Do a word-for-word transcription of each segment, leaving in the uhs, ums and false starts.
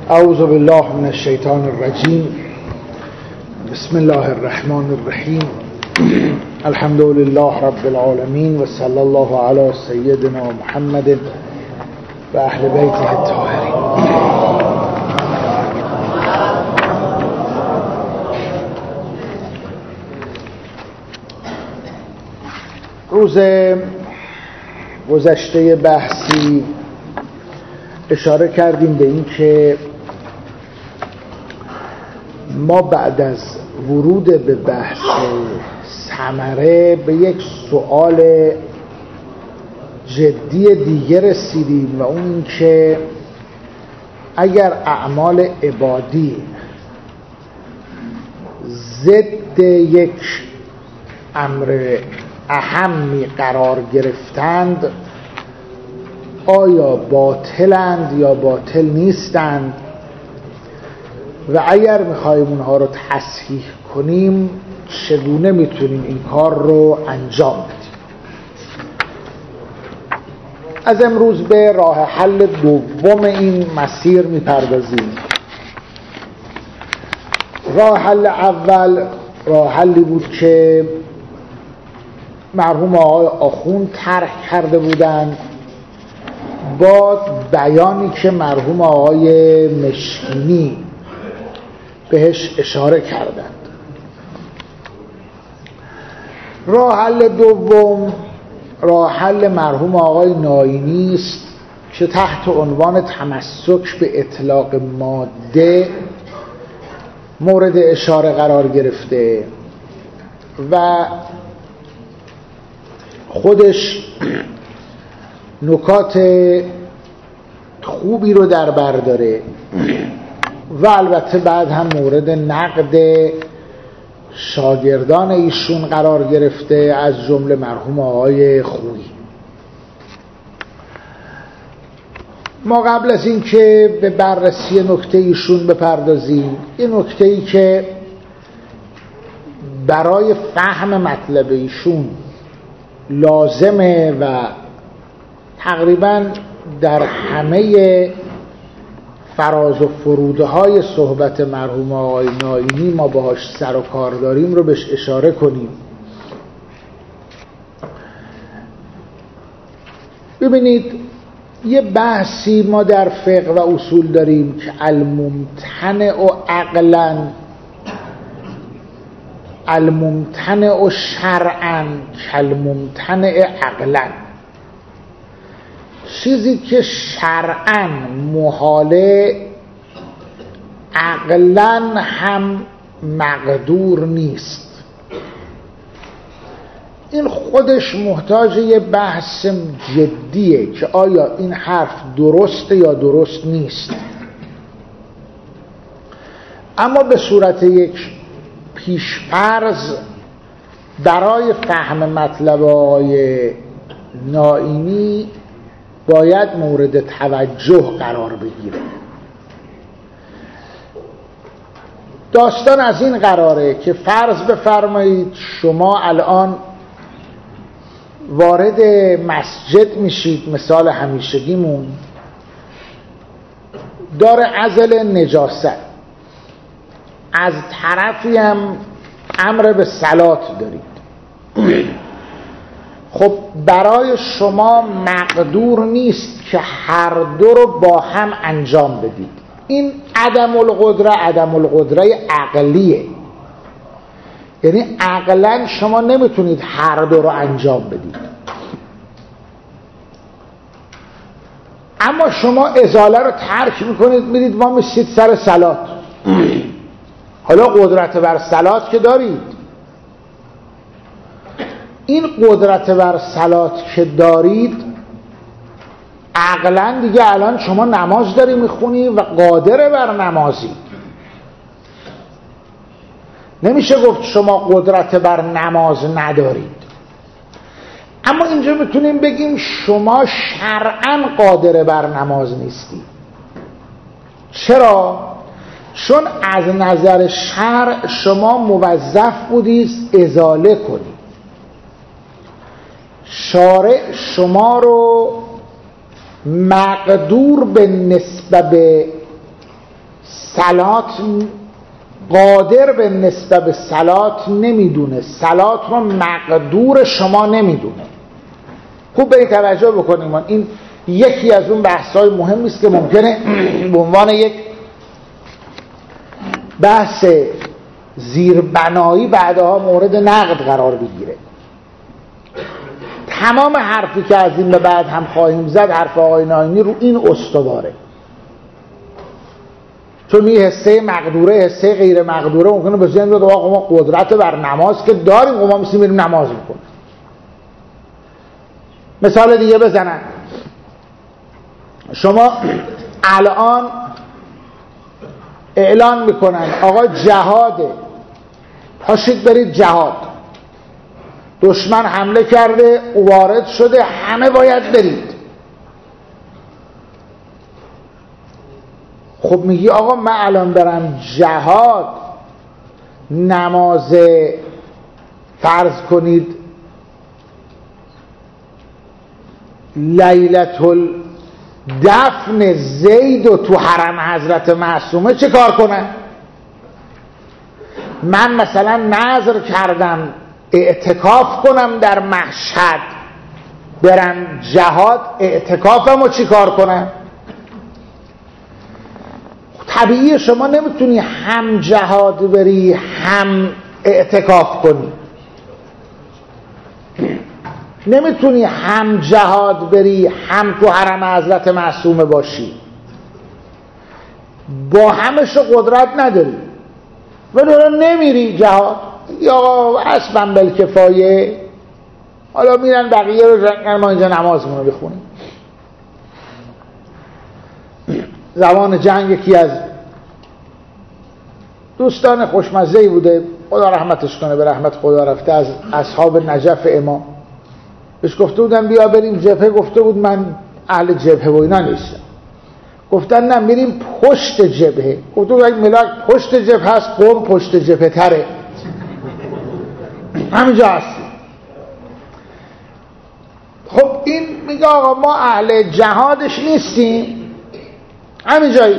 اعوذ بالله من الشیطان الرجیم. بسم الله الرحمن الرحیم. الحمد لله رب العالمین و صلی الله علی سیدنا محمد و اهل بیته الطاهرین. روز گذشته بحثی اشاره کردیم به این که ما بعد از ورود به بحث ثمره به یک سوال جدی دیگه رسیدیم و اون این که اگر اعمال عبادی ضد یک امر اهمی قرار گرفتند، آیا باطلند یا باطل نیستند و اگر میخوایم اونها رو تصحیح کنیم چگونه میتونیم این کار رو انجام بدیم. از امروز به راه حل دوم این مسیر میپردازیم. راه حل اول راه حلی بود که مرحوم آقای آخوند طرح کرده بودند با بیانی که مرحوم آقای مشکینی بهش اشاره کردند. راه حل دوم راه حل مرحوم آقای ناینی است که تحت عنوان تمسک به اطلاق ماده مورد اشاره قرار گرفته و خودش نکات خوبی رو در بر داره و البته بعد هم مورد نقد شاگردان ایشون قرار گرفته از جمله مرحوم آقای خویی. ما قبل از این که به بررسی نکته ایشون بپردازیم، یه نکته ای که برای فهم مطلب ایشون لازمه و تقریباً در همه فراز و فروده های صحبت مرحوم آقای ناینی ما باهاش سر و کار داریم رو بهش اشاره کنیم. ببینید، یه بحثی ما در فقه و اصول داریم که الممتنع و عقلاً الممتنع و شرعاً کالممتنع عقلاً. چیزی که شرعاً محاله عقلاً هم مقدور نیست. این خودش محتاج یه بحث جدیه که آیا این حرف درسته یا درست نیست. اما به صورت یک پیشفرض برای فهم مطلب آقای ناینی باید مورد توجه قرار بگیره. داستان از این قراره که فرض بفرمایید شما الان وارد مسجد میشید، مثال همیشگیمون داره عزل نجاست، از طرفی هم امر به صلات دارید. خب برای شما مقدور نیست که هر دو رو با هم انجام بدید. این عدم القدره عدم القدره عقلیه، یعنی عقلا شما نمیتونید هر دو رو انجام بدید. اما شما ازاله رو ترک میکنید، میرید ما میسید سر صلات. حالا قدرت بر صلات که دارید، این قدرت بر صلات که دارید عقلاً دیگه الان شما نماز داری میخونی و قادر بر نمازی. نمیشه گفت شما قدرت بر نماز ندارید. اما اینجا میتونیم بگیم شما شرعاً قادر بر نماز نیستی. چرا؟ چون از نظر شرع شما موظف بودید ازاله کنید. شارع شما رو مقدور به نسبت به صلات قادر به نسبت به صلات نمیدونه، صلات رو مقدور شما نمیدونه. خوب به این توجه بکنیم، این یکی از اون بحث‌های مهمی است که ممکنه به عنوان یک بحث زیربنایی بعدها مورد نقد قرار بگیره. تمام حرفی که از این به بعد هم خواهیم زد حرف آقای ناینی رو این استواره، چون این حصه مقدوره حصه غیر مقدوره ممکنه به ذهن بیاد آقا ما قدرت بر نماز که داریم، ما می‌سیم بریم نماز میکنیم. مثال دیگه بزنن، شما الان اعلان میکنن آقا جهاده، پاشید برید جهاد، دشمن حمله کرده، وارد شده، همه باید برید. خب میگی آقا من الان برم جهاد، نماز فرض کنید لیلة الدفن زید و تو حرم حضرت معصومه چه کار کنه؟ من مثلا نظر کردم اعتکاف کنم در مشهد، برم جهاد، اعتکافم رو چی کار کنم؟ طبیعی شما نمیتونی هم جهاد بری هم اعتکاف کنی، نمیتونی هم جهاد بری هم تو حرم حضرت معصومه باشی، با همشو قدرت نداری ولی نمیری جهاد، یا آقا حسبن بالکفایه، حالا میرن بقیه رو جنگن، ما اینجا نمازمون رو بخونیم. زمان جنگ یکی از دوستان خوشمزه‌ای بوده، خدا رحمتش کنه، به رحمت خدا رفته، از اصحاب نجف امام، بهش گفته بودن بیا بریم جبهه، گفته بود من اهل جبهه و اینا نیستم. گفتن نه میریم پشت جبهه. گفته بود اگه ملاک پشت جبهه هست، قوم پشت جبهه تره، همینجا هست. خب این میگه آقا ما اهل جهادش نیستیم، همینجایی.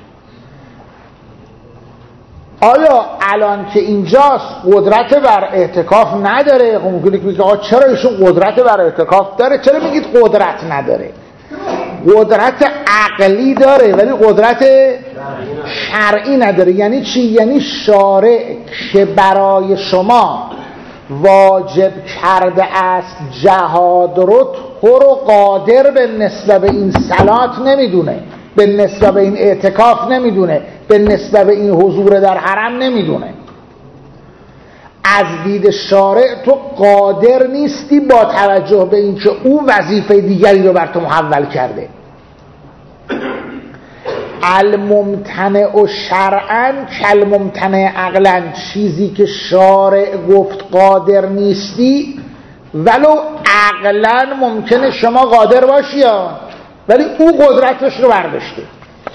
آیا الان که اینجاست قدرت بر اعتکاف نداره؟ خب ممکنه که میگه آقا چرا ایشون قدرت بر اعتکاف داره؟ چرا میگید قدرت نداره؟ قدرت عقلی داره ولی قدرت شرعی نداره. یعنی چی؟ یعنی شارع که برای شما واجب کرده است جهاد رو، تو رو قادر به نسبت به این صلات نمیدونه، به نسبت به این اعتکاف نمیدونه، به نسبت به این حضور در حرم نمیدونه. از دید شارع تو قادر نیستی با توجه به اینکه او وظیفه دیگری رو بر تو محول کرده. الممتنع شرعاً کالممتنع عقلاً، چیزی که شارع گفت قادر نیستی ولو عقلاً ممکنه شما قادر باشی ولی او قدرتش رو برداشته.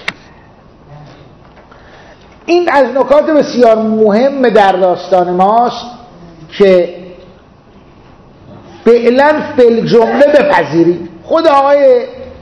این از نکات بسیار مهم در داستان ماست که فعلا فی جمله بپذیرید. خود آقای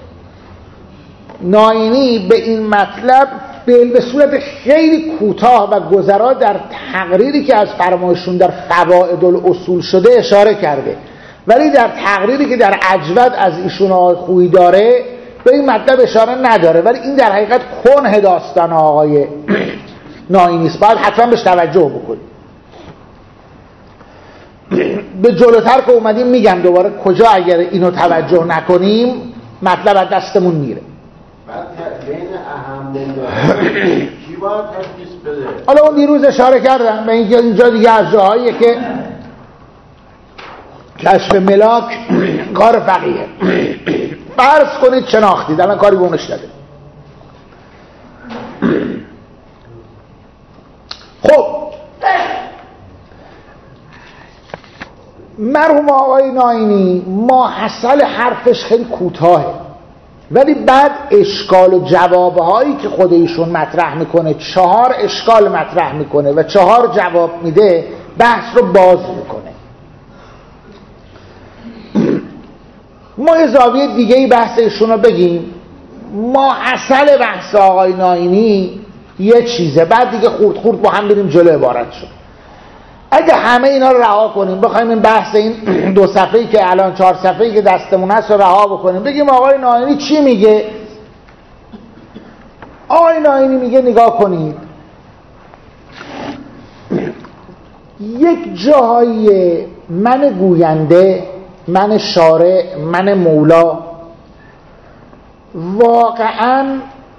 ناینی به این مطلب به صورت خیلی کوتاه و گذرا در تقریری که از فرمایشون در فوائد الاصول شده اشاره کرده، ولی در تقریری که در اجود از ایشون آقای خویی داره به این مطلب اشاره نداره. ولی این در حقیقت کنه داستان آقای ناینی است، باید حتما بهش توجه بکنید. به جلوتر که اومدیم میگم دوباره کجا اگر اینو توجه نکنیم مطلب از دستمون میره. بین اهم کی باید تشخیص بده؟ حالا اون دیروز اشاره کردم به اینکه اینجا دیگه از جاهاییه که کشف ملاک کار فقیه. فرض کنید شناختید، الان کاری به اونش نده. خب مرحوم آقای ناینی ماحصل حرفش خیلی کوتاهه، ولی بعد اشکال و جوابهایی که خود ایشون مطرح میکنه، چهار اشکال مطرح میکنه و چهار جواب میده، بحث رو باز میکنه. ما یه زاویه دیگه ای بحث ایشون رو بگیم. ماحصل بحث آقای ناینی یه چیزه، بعد دیگه خورد خورد با هم بریم جلو عبارت شد. اگه همه اینا رو رها کنیم، بخوایم این بحث این دو صفحه‌ای که الان چهار صفحه‌ای که دستمون هست رو رها بکنیم، بگیم آقای ناینی چی میگه؟ آقای ناینی میگه نگاه کنید، یک جایی من گوینده، من شارع، من مولا واقعا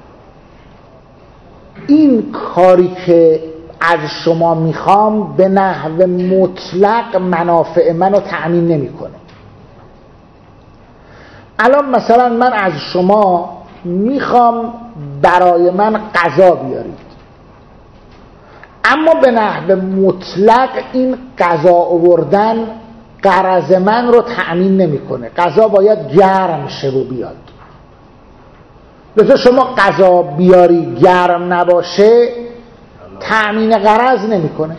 این کاری که از شما میخوام به نحو مطلق منافع منو تأمین نمیکنه. الان مثلا من از شما میخوام برای من غذا بیارید، اما به نحو مطلق این غذا آوردن غرض من رو تأمین نمیکنه. غذا باید گرم شه و بیاد. لذا شما غذا بیاری گرم نباشه تأمین غرض نمیکنه.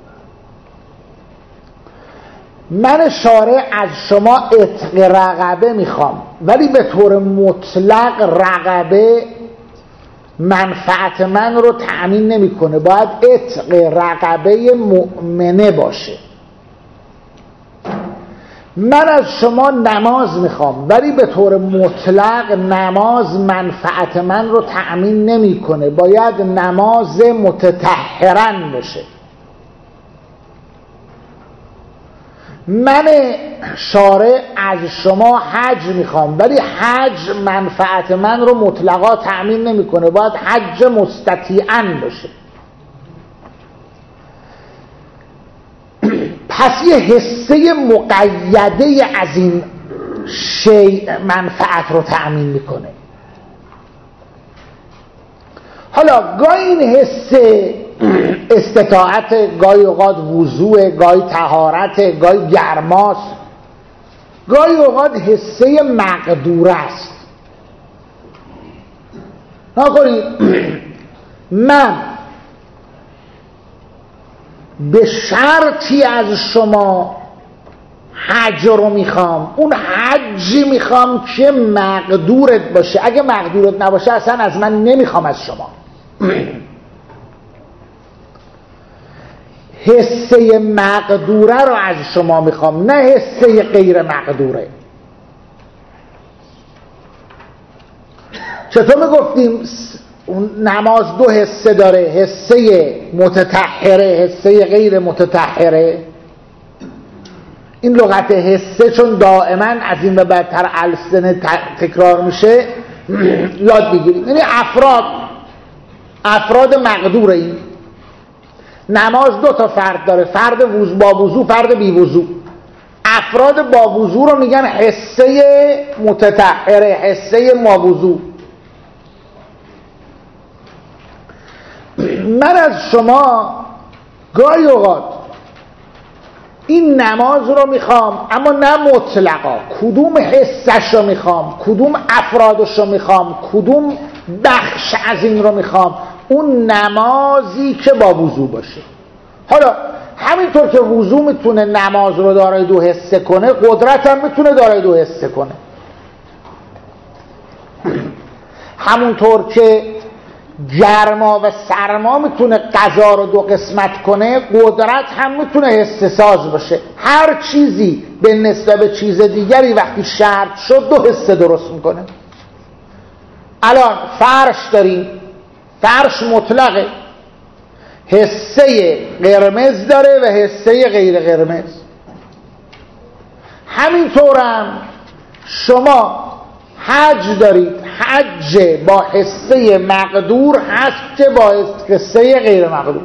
من شارع از شما عتق رقبه میخوام، ولی به طور مطلق رقبه منفعت من رو تأمین نمیکنه، باید عتق رقبه مؤمنه باشه. من از شما نماز میخوام، ولی به طور مطلق نماز منفعت من رو تأمین نمیکنه، باید نماز متطهرن باشه. من شارع از شما حج میخوام، ولی حج منفعت من رو مطلقا تأمین نمیکنه، باید حج مستطیعن باشه. پس یه حصه مقیده از این شیء منفعت رو تأمین میکنه. حالا گاهی این حصه استطاعت، گاهی اوقات وضوع، گاهی طهارت، گاهی گرماست، گاهی اوقات حصه مقدور است. نکنید من به شرطی از شما حج رو میخوام، اون حجی میخوام که مقدورت باشه. اگه مقدورت نباشه اصلا از من نمیخوام از شما. حصه مقدوره رو از شما میخوام، نه حصه غیر مقدوره. چطور میگفتیم نماز دو حصه داره، حصه متطهره، حصه غیر متطهره؟ این لغت حصه چون دائما از این به بعدتر السنه تکرار میشه یاد بگیرید. یعنی افراد افراد مقدوره. این نماز دو تا فرد داره، فرد وضو با وضو، فرد بی وضو. افراد با وضو رو میگن حصه متطهره، حصه ما وضو. من از شما گاهی اوقات این نماز رو میخوام، اما نه مطلقا. کدوم حصش رو میخوام، کدوم افرادش رو میخوام، کدوم بخش از این رو میخوام؟ اون نمازی که با وضو باشه. حالا همینطور که وضو میتونه نماز رو دارای دو حصه کنه، قدرت هم میتونه دارای دو حصه کنه. همونطور که گرما و سرما میتونه غذا رو دو قسمت کنه، قدرت هم میتونه حصه ساز باشه. هر چیزی به نسبت به چیز دیگری وقتی شرط شد دو حصه درست میکنه. الان فرش داریم، فرش مطلقه، حصه قرمز داره و حصه غیر قرمز. همینطورم شما حج دارید، حج با حصه مقدور هست که با حصه غیر مقدور.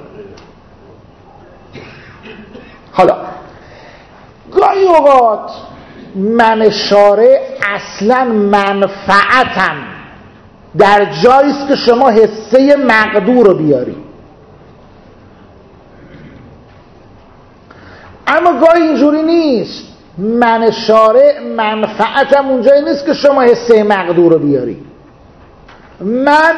حالا گاهی اوقات من شارع اصلا منفعتم در جاییست که شما حصه مقدور رو بیاری، اما گاهی اینجوری نیست. من شارع منفعتم اونجایی نیست که شما حصه مقدور رو بیاری. من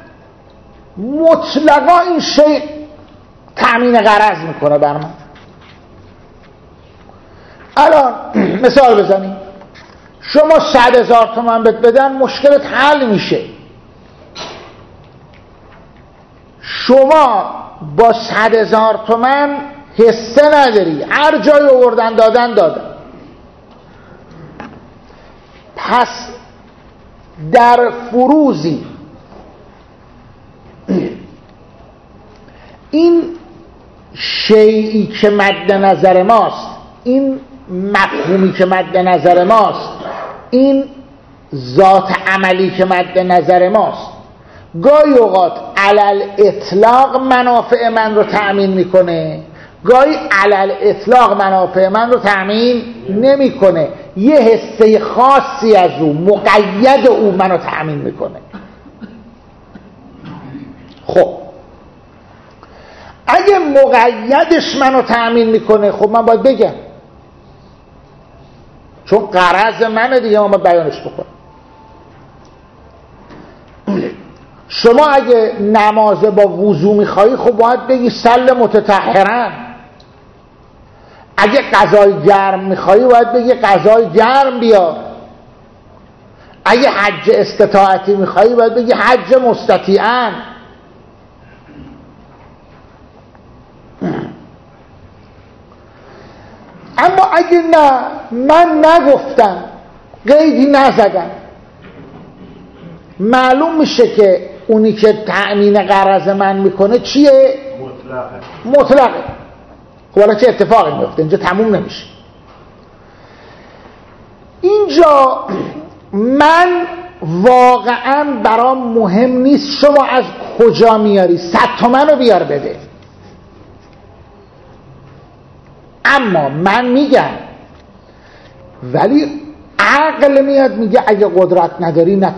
مطلقا این شیء تأمین غرض میکنه بر من. الان مثال بزنیم، شما صد هزار تومن بهت بدن مشکلت حل میشه. شما با صد هزار تومن حصه نداری، هر جای آوردن دادن دادن. پس در فروزی این شیئی که مد نظر ماست، این مفهومی که مد نظر ماست، این ذات عملی که مد نظر ماست، گاهی اوقات علل اطلاق منافع من رو تأمین میکنه، گاهی علل اطلاق منافع من رو تأمین نمیکنه. یه حصه خاصی از او، مقید او منو تأمین میکنه. خب اگه مقیدش منو تأمین میکنه، خب من باید بگم، چون غرض منه دیگه، من باید بیانش بکنم. شما اگه نماز با وضو میخوایی، خب باید بگی سل متطهرن. اگه غذای گرم میخوایی، باید بگی غذای گرم بیار. اگه حج استطاعتی میخوایی، باید بگی حج مستطیعن. اما اگه نه، من نگفتم، قیدی نزدم، معلوم میشه که اونی که تأمین غرض من میکنه چیه؟ مطلقه. مطلقه. خب حالا چه اتفاقی میفته؟ اینجا تموم نمیشه. اینجا من واقعا برام مهم نیست شما از کجا میاری، صد تومن رو بیار بده. اما من میگم، ولی عقل میاد میگه اگه قدرت نداری نکن.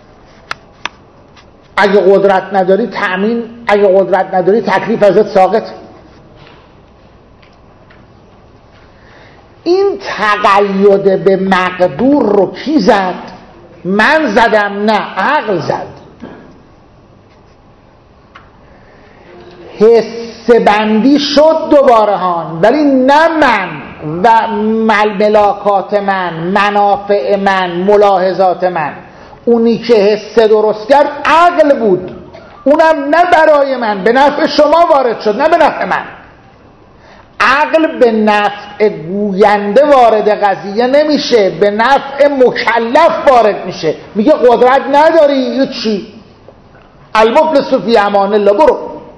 اگه قدرت نداری تأمین، اگه قدرت نداری تکلیف ازت ساقط. این تقید به مقدور رو کی زد؟ من زدم؟ نه، عقل زد. حصه بندی شد دوباره هان، ولی نه من و ملاکات من، منافع من، ملاحظات من. اونی که حصه درست کرد عقل بود، اونم نه برای من، به نفع شما وارد شد، نه به نفع من. عقل به نفع گوینده وارد قضیه نمیشه، به نفع مکلف وارد میشه. میگه قدرت نداری، چی؟ المفلس فی امان الله، برو.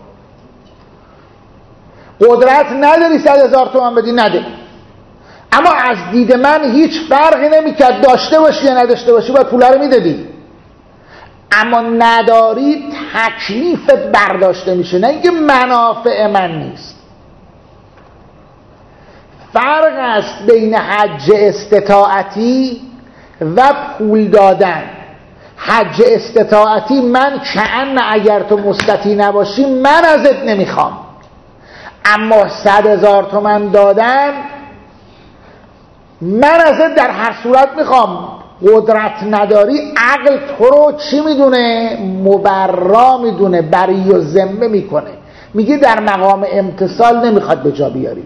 قدرت نداری صد هزار تومان بدی، نده. اما از دید من هیچ فرقی نمیکرد داشته باشی یا نداشته باشی، باید پوله رو میدادی. اما نداری، تکلیفت برداشته میشه، نه اینکه منافع من نیست. فرق است بین حج استطاعتی و پول دادن. حج استطاعتی من کأن اگر تو مستطیع نباشی من ازت نمیخوام، اما صد هزار تومن دادن من ازت در هر صورت میخوام. قدرت نداری، عقل تو رو چی میدونه؟ مبرا میدونه، بری و ذمه میکنه، میگه در مقام امتصال نمیخواد به جا بیاری.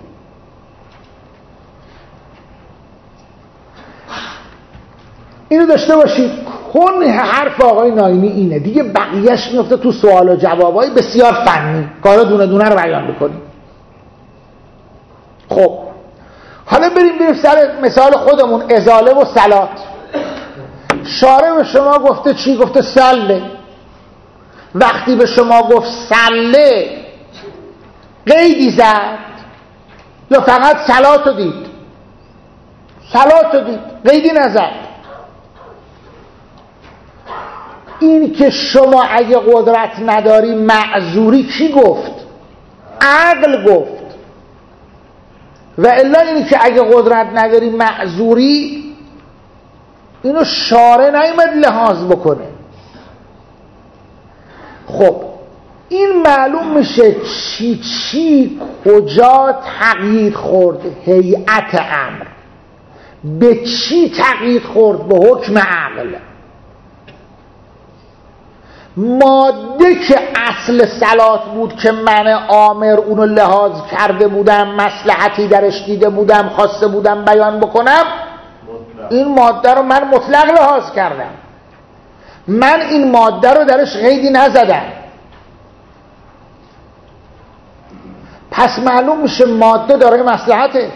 اینو داشته باشید. کن حرف آقای ناینی اینه دیگه، بقیهش میفته تو سوال و جوابای بسیار فنی، کارا دونه دونه رو بیان بکنیم. خب حالا بریم بریم سر مثال خودمون، ازاله و صلات. شارع به شما گفته چی؟ گفته سله. وقتی به شما گفت سله، قیدی زد یا فقط صلات رو دید؟ صلات رو دید، قیدی نزد. این که شما اگه قدرت نداری معذوری کی گفت؟ عقل گفت. و الا اینی که اگه قدرت نداری معذوری، اینو شارع نیامد لحاظ بکنه. خب این معلوم میشه چی چی کجا تغییر خورد. هیئت امر به چی تغییر خورد؟ به حکم عقل. ماده که اصل صلات بود که من آمر اونو لحاظ کرده بودم، مصلحتی درش دیده بودم، خواسته بودم بیان بکنم، این ماده رو من مطلق لحاظ کردم. من این ماده رو درش قیدی نزدم. پس معلوم میشه ماده داره مصلحته.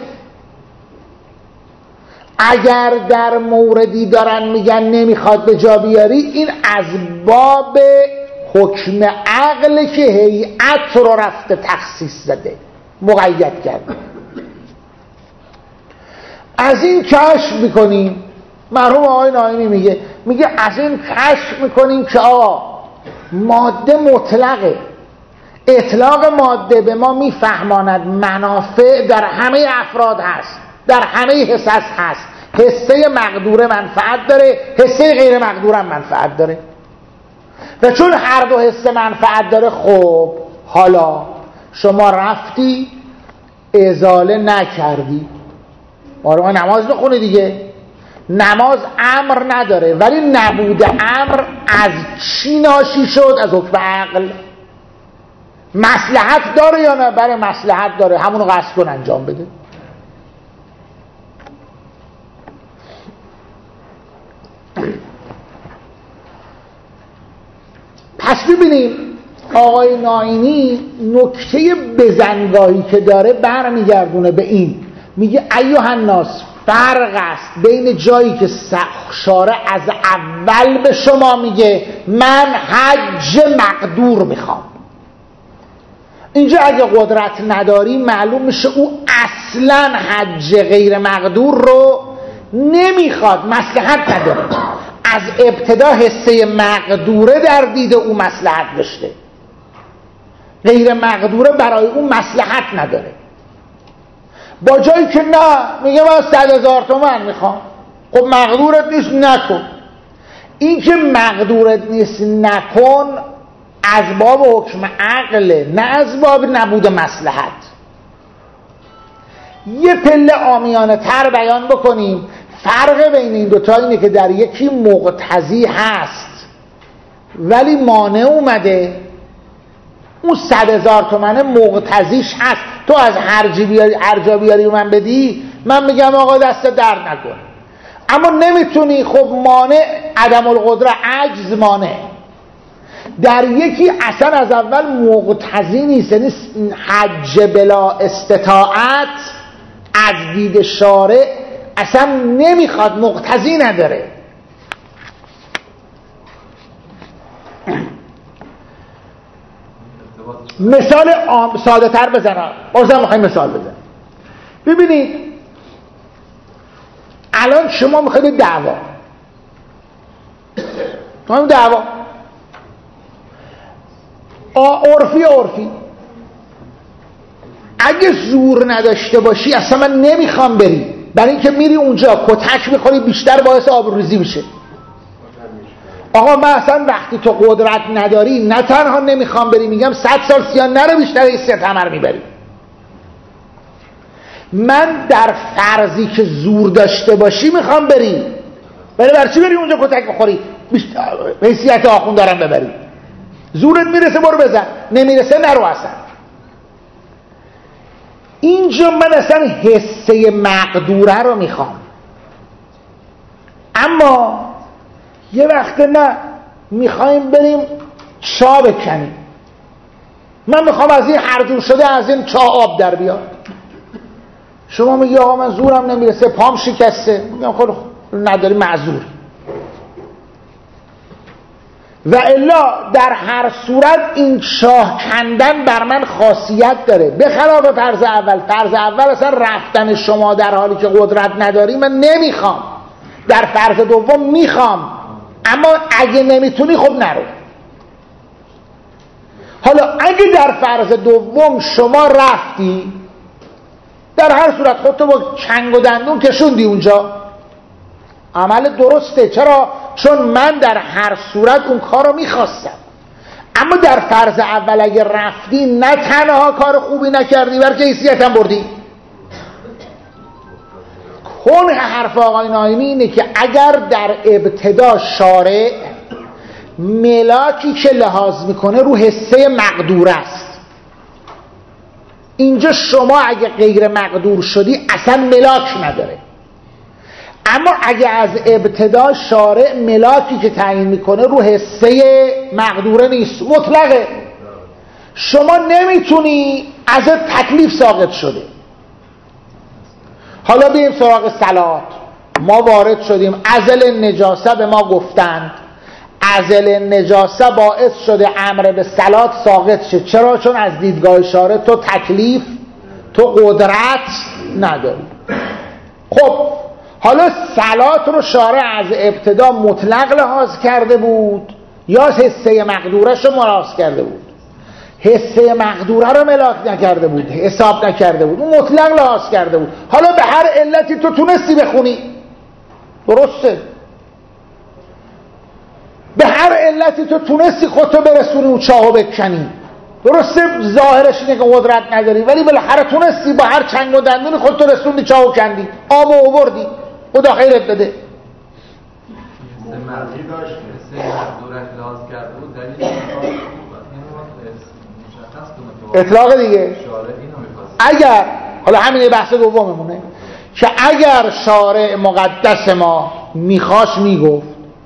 اگر در موردی دارن میگن نمیخواد به جا بیاری، این از باب حکم عقل که هیئت رو رفته تخصیص زده، مقید کرده. از این کشف میکنیم، مرحوم آقای ناینی میگه میگه از این کشف میکنیم که آقا ماده مطلقه. اطلاق ماده به ما میفهماند منافع در همه افراد هست، در همه حصص هست. حصه مقدوره منفعت داره، حصه غیر مقدوره هم منفعت داره. و چون هر دو حصه منفعت داره، خب حالا شما رفتی ازاله نکردی، ما نماز بخونی دیگه. نماز امر نداره، ولی نبود امر از چی ناشی شد؟ از حکم عقل. مصلحت داره یا نه؟ برای مصلحت داره، همونو قصد کن انجام بده. پس ببینیم آقای ناینی نکته بزنگاهی که داره برمیگردونه به این، میگه ایها الناس، فرق است بین جایی که شارع از اول به شما میگه من حج مقدور میخوام، اینجا اگه قدرت نداری معلوم میشه او اصلا حج غیر مقدور رو نمیخواد، مصلحت نداره. از ابتدا حصه مقدوره در دید او مصلحت داشته، غیر مقدوره برای او مصلحت نداره. با جایی که نه میگه من صد هزار تومن میخوام، خب مقدورت نیست نکن. این که مقدورت نیست نکن از باب حکم عقله، نه از باب نبود مصلحت. یه پله عامیانه تر بیان بکنیم. فرق بین این دوتا اینه که در یکی مقتضی هست ولی مانع اومده، اون صد هزار تومنه مقتضیش هست، تو از هر بیاری هر جا بیاری من بدی، من میگم آقا دست درد نکن. اما نمیتونی، خب مانع عدم القدره، عجز مانع. در یکی اصلا از اول مقتضی نیست، یعنی حج بلا استطاعت از دید شارع اصلا نمیخواد، مقتضی نداره. مثال ساده تر بزنم، بازم میخوایم مثال بزنم. ببینید الان شما میخواید دعوا میخوایم دعوا عرفی عرفی اگه زور نداشته باشی اصلا من نمیخوام بری، برای اینکه میری اونجا کتک میخوری، بیشتر باعث آبروریزی میشه. آقا من اصلا وقتی تو قدرت نداری نه تنها نمیخوام بری، میگم صد سال سیان نرو، بیشتر حیثیت همه رو میبری. من در فرضی که زور داشته باشی میخوام بری، ولی برای چی بری اونجا کتک بخوری، حیثیت آخوند دارم ببری؟ زورت میرسه برو بزن، نمیرسه نرو اصلا. اینجا من اصلا حصه مقدوره رو میخوام، اما یه وقت نه میخوایم بریم چاه بکنیم، من میخوام از این هرجور شده از این چاه آب در بیاد. شما میگی آقا من زورم نمیرسه، پام شکسته، میگم خب نداری معذوری. و الا در هر صورت این چاه کندن بر من خاصیت داره، به خلاف فرض اول. فرض اول اصلا رفتن شما در حالی که قدرت نداری من نمیخوام، در فرض دوم میخوام، اما اگه نمیتونی خب نرو. حالا اگه در فرض دوم شما رفتی، در هر صورت خودتو با چنگ و دندون کشوندی اونجا، عمل درسته. چرا؟ چون من در هر صورت اون کار رو میخواستم. اما در فرض اول اگه رفتی نه تنها کار خوبی نکردی بلکه حیثیت هم بردی. کنه حرف آقای ناینی اینه که اگر در ابتدا شارع ملاکی که لحاظ میکنه رو حصه مقدور است، اینجا شما اگه غیر مقدور شدی اصلا ملاک نداره. اما اگه از ابتدا شارع ملاکی که تعیین میکنه رو حصه مقدوره نیست، مطلقه، شما نمیتونی ازت تکلیف ساقط شده. حالا بریم سراغ صلات. ما وارد شدیم، ازل نجاسه به ما گفتند، ازل نجاسه باعث شده امر به صلات ساقط شه. چرا؟ چون از دیدگاه شارع تو تکلیف، تو قدرت نداری. خب حالا صلات رو شارع از ابتدا مطلق لحاظ کرده بود یا حسه مقدورش رو ملاحظ کرده بود؟ حسه مقدوره رو ملاک نکرده بود، حساب نکرده بود، اون مطلق لحاظ کرده بود. حالا به هر علتی تو تونستی بخونی، درسته؟ به هر علتی تو تونستی خودتو برسونی و چاهو بکنی، درسته؟ ظاهرش اینه که قدرت نداری، ولی بالاخره تونستی با هر چنگ و دندونی خودتو رسوندی، چاهو کندی، آبو آوردی، خدا خیرت بده. مرزی داشت سه مقدورش لحاظ کرده بود، دلیل اطلاق دیگه. اگر حالا همین بحث دوممونه که اگر شارع مقدس ما میخواست میگفت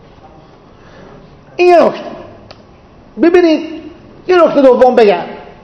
این نکته. ببینید یه نکته دوم بگم،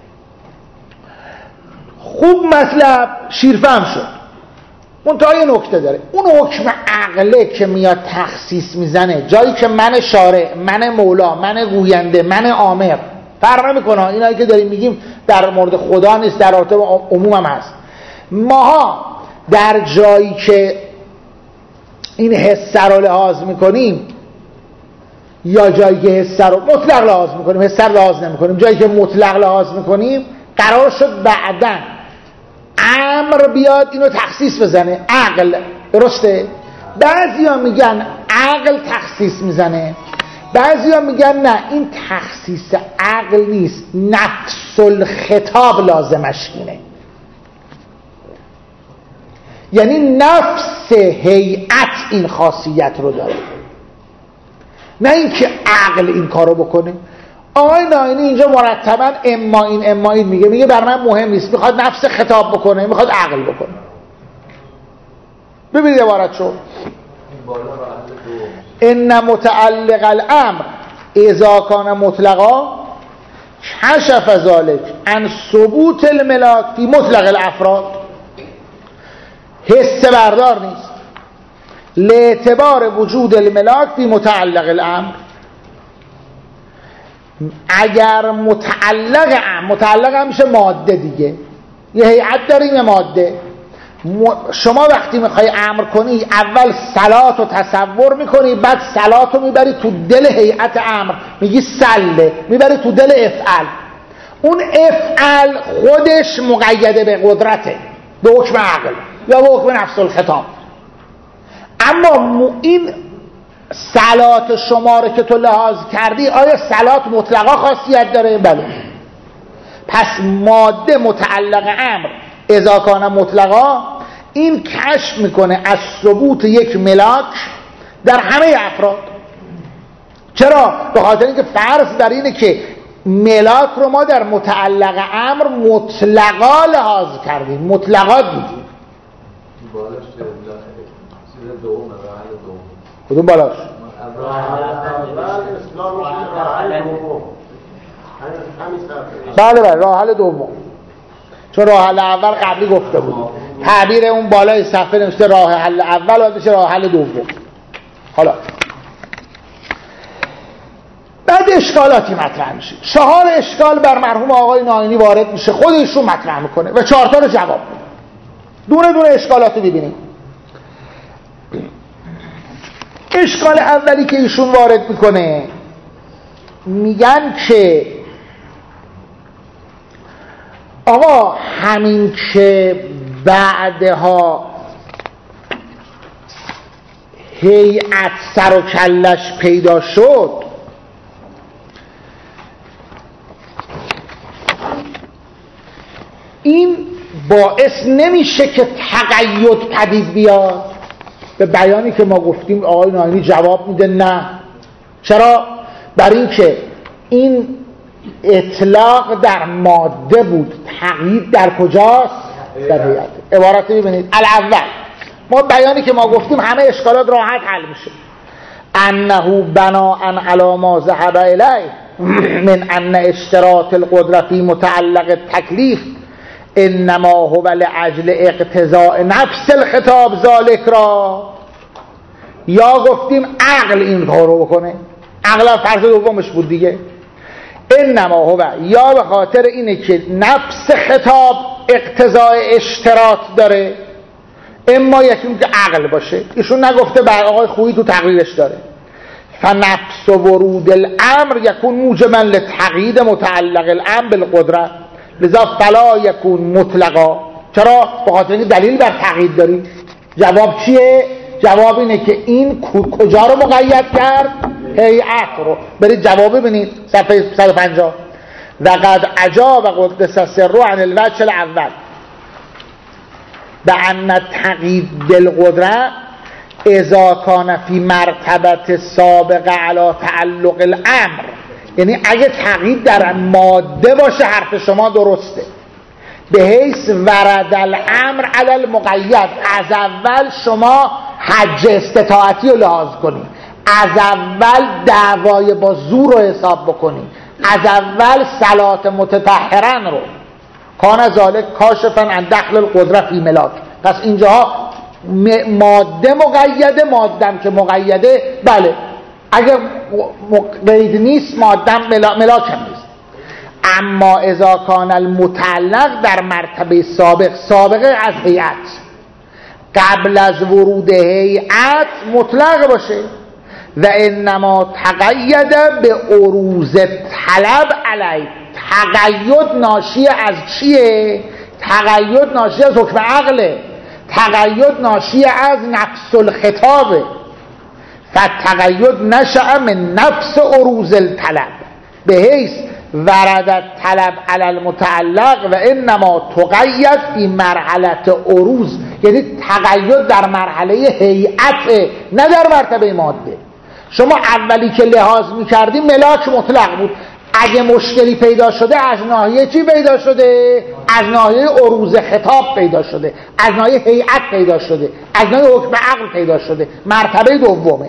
خوب مطلب شیرفهم شد، منتها یه نکته داره. اون حکم عقله که میاد تخصیص میزنه، جایی که من شارع، من مولا، من گوینده، من آمر، فرق نمیکنه. اینایی که داریم میگیم در مورد خدا نیست، در رابطه با عموم هم هست. ماها در جایی که این حس رو لحاظ میکنیم یا جایی که حس رو مطلق لحاظ میکنیم، حس رو لحاظ نمیکنیم، جایی که مطلق لحاظ میکنیم، قرار شد بعداً امر بیاد اینو تخصیص بزنه، عقل، درسته؟ بعضی ها میگن عقل تخصیص میزنه، بعضی ها میگن نه، این تخصیص عقل نیست، نفس الخطاب لازمش اینه. یعنی نفس هیئت این خاصیت رو داره، نه اینکه عقل این کارو بکنه. آقای ناینی اینجا مرتبا اما این اما این میگه، میگه بر من مهم نیست، میخواد نفس خطاب بکنه، میخواد عقل بکنه. ببینید عبارت شو ان متعلق الامر اذا کان مطلقا کشف ذلك عن ثبوت الملاک فی مطلق الافراد. حس بردار نیست لاعتبار وجود الملاک فی متعلق الامر. اگر متعلق امر، متعلق هم میشه ماده دیگه، یه هیئت داریم یه ماده. شما وقتی میخوای امر کنی اول صلات رو تصور میکنی، بعد صلات رو میبری تو دل هیئت امر، میگی سله، میبری تو دل افعل. اون افعل خودش مقیده به قدرته، به حکم عقل یا به حکم نفس الخطاب. اما این صلات شما رو که تو لحاظ کردی، آیا صلات مطلقا خاصیت داره؟ بله. پس ماده متعلق امر اذا کان مطلقا، این کشف میکنه از ثبوت یک ملاک در همه افراد. چرا؟ به خاطر اینکه فرض بر اینه که ملاک رو ما در متعلق امر مطلقا لحاظ کردیم، مطلقا دیدیم. کدوم بالاش؟ بله بله، راه حل دوم، چون راه حل اول قبلی گفته بود. تعبیر اون بالای صفحه نوشته راه حل اول و بشه راه حل دوم. حالا بعد اشکالاتی مطرح میشه. چهار اشکال بر مرحوم آقای ناینی وارد میشه، خودشون مطرح میکنه و چهار تا رو جواب میده. دونه دونه اشکالاتو ببینیم. اشکال اولی که ایشون وارد میکنه، میگن که آقا همین که بعدها هیئت سر و کلش پیدا شد، این باعث نمیشه که تقید پدید بیاد. به بیانی که ما گفتیم آقای ناینی جواب میده نه. چرا؟ برای اینکه این اطلاق در ماده بود، تقیید در کجاست؟ در هیئت. عبارت ببینید. الاول، ما بیانی که ما گفتیم همه اشکالات راحت حل میشه. انه بناء علی ما ذهب الیه من ان اشتراط القدرة متعلق التکلیف انما هو لأجل اقتضاء نفس الخطاب ذالک را، یا گفتیم عقل این کارو بکنه، عقل فرض دومش بود دیگه، انما هو یا به خاطر اینه که نفس خطاب اقتضاء اشتراط داره، اما یکی که عقل باشه، ایشون نگفته بر آقای خویی تو تقریرش داره، فنفس ورود الامر یکون موجبا لتقیید متعلق الامر بالقدرت، لذا فلا یکون مطلقا. چرا؟ به خاطر اینکه دلیل بر تقیید داری. جواب چیه؟ جواب اینه که این کجا رو مقید کرد؟ هیئت رو. برید جواب ببینید صفحه صد و پنجاه. وقد اجاب قدس سره عن الوجه الاول بأن تقیید القدرت اذا کان فی مرتبه سابقه علی تعلق الامر، یعنی اگه تقیید در ماده باشه حرف شما درسته، به حیث ورد الامر علی المقید، از اول شما حج استطاعتی رو لحاظ کنید، از اول دعوای با زور رو حساب بکنید، از اول صلات متطهرن رو، کان ذالک کاشفا عن دخل القدرت فی ملاک. پس اینجاها ماده مقیده، مادم که مقیده بله، اگر قید نیست مادم ملاک هم نیست. اما اذا کان المتعلق در مرتبه سابق، سابقه از هیئت، قبل از ورود هیئت مطلق باشه، و انما تقید به عروض طلب علی، تقید ناشی از چیه؟ تقید ناشی از حکم عقله، تقید ناشی از نفس الخطابه، فالتقید نشأ من نفس عروض الطلب به حیث ورد طلب علی المتعلق و انما تقید فی مرحله عروض، یعنی تقید در مرحله هیئت نه در مرتبه ماده. شما اولی که لحاظ میکردی ملاک مطلق بود، اگه مشکلی پیدا شده از ناحیه چی پیدا شده؟ از ناحیه عروض خطاب پیدا شده، از ناحیه هیئت پیدا شده، از ناحیه حکم عقل پیدا شده، مرتبه دومه.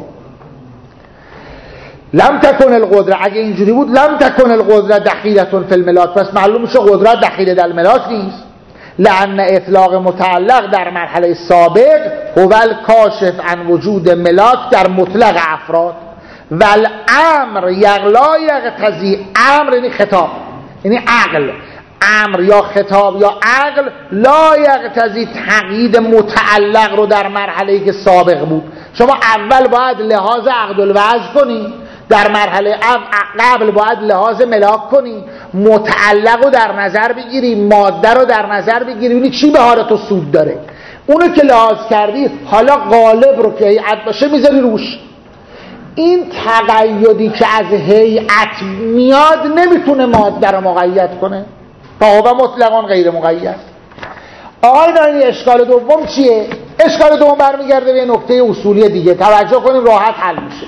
لم تکن القدره، اگه اینجوری بود لم تکن القدره دخیله فی الملاک، پس معلوم میشه قدرت دخیله در الملاک نیست. لأن اطلاق متعلق در مرحله سابق هو الکاشف عن وجود ملاک در مطلق افراد، و الامر یغلا یقتضی، امر یعنی خطاب یعنی عقل، امر یا خطاب یا عقل لا یقتضی تقیید متعلق رو در مرحله که سابق بود. شما اول باید لحاظ عقد الوضع کنی، در مرحله قبل باید لحاظ ملاک کنی، متعلق رو در نظر بگیری، ماده رو در نظر بگیری، ببینی چی بهار تو سود داره، اونو که لحاظ کردی حالا غالب رو که هیئت باشه میذاری روش. این تقیدی که از هیئت میاد نمیتونه ماده رو مقید کنه، فهو مطلقاً غیر مقید. آقای ناینی اشکال دوم چیه؟ اشکال دوم برمیگرده به نکته اصولی دیگه، توجه کنیم راحت حل میشه.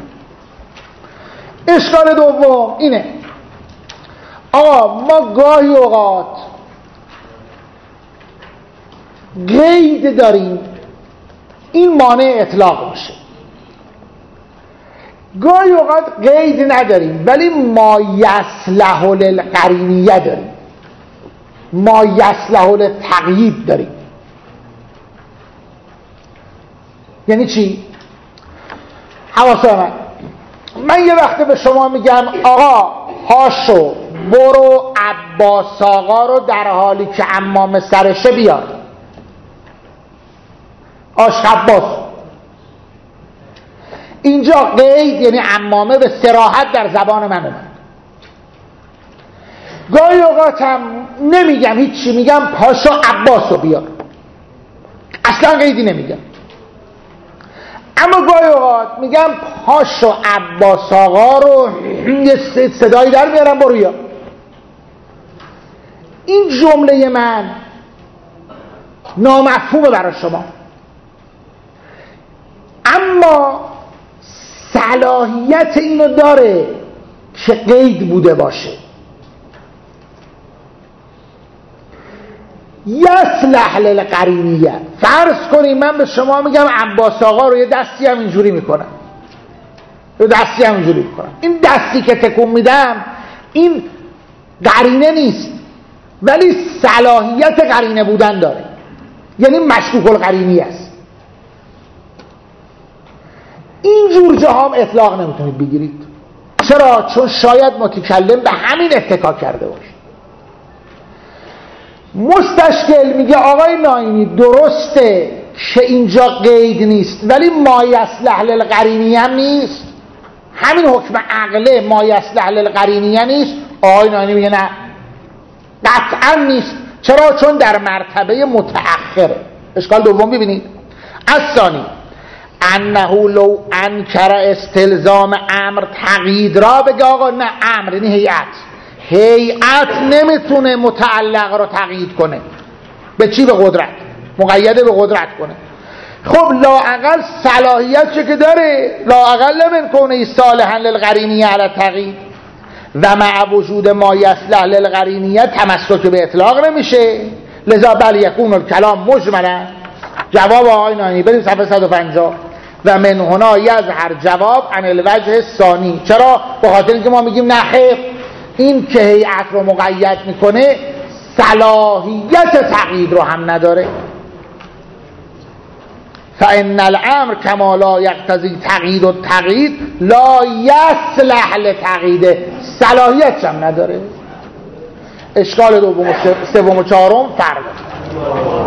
اشکال دوم اینه آقا ما گاهی اوقات قید داریم این مانع اطلاق باشه، گاهی اوقات قید نداریم ولی ما یصلح للقرینیه داریم، ما یصلح للتقیید داریم. یعنی چی؟ حواسه من من یه وقته به شما میگم آقا هاشو برو عباس آقا رو در حالی که عمام سرشه بیار، آش عباس. اینجا قید یعنی عمامه به صراحت در زبان من اومد. گاهی اوقات هم نمیگم هیچی، میگم پاشو عباس رو بیار، اصلا قیدی نمیگم. اما گاهی اوقات میگم پاشو عباس آقا رو یه صدایی در میارم برو یا. این جمله من نامفهومه برای شما، اما صلاحیت اینو داره که قید بوده باشه. یصلح للقرینیه، فرض کنیم من به شما میگم عباس آقا رو یه دستی هم اینجوری میکنم، دستی همینجوری میکنم. این دستی که تکون میدم این قرینه نیست ولی صلاحیت قرینه بودن داره، یعنی مشکوک القرینی است. این جور جاها هم اطلاق نمیتونید بگیرید. چرا؟ چون شاید متکلم به همین اتکا کرده باشه. مستشکل میگه آقای ناینی درسته که اینجا قید نیست ولی ما یصلح للقرینی هم نیست، همین حکم عقله ما یصلح للقرینی نیست. آقای ناینی میگه نه قطعا نیست. چرا؟ چون در مرتبه متأخره. اشکال دوم ببینید، الثانی انه لو انکر استلزام امر تقیید را بگه آقا نه امر یعنی هیئت، هیئت نمیتونه متعلق رو تقیید کنه. به چی؟ به قدرت، مقیده به قدرت کنه. خب لااقل صلاحیت چه که داره، لااقل من کنه صالحا للقرینیه علی تقیید و مع وجود ما یصلح للقرینیه تمسک به اطلاق نمیشه. لذا بل یکون الکلام مجملا. جواب آقای ناینی بریم صفحه صد و پنجاه. و من هنا یظهر جواب عن الوجه ثانی. چرا؟ به خاطر اینکه ما میگیم نه خیر، این که هیئت رو مقید میکنه صلاحیت تقیید رو هم نداره. فان الامر کما لا یقتضی تقیید و تقیید لا یصلح لتقیید، صلاحیت هم نداره. اشکال دوم و سوم و چهارم فرق.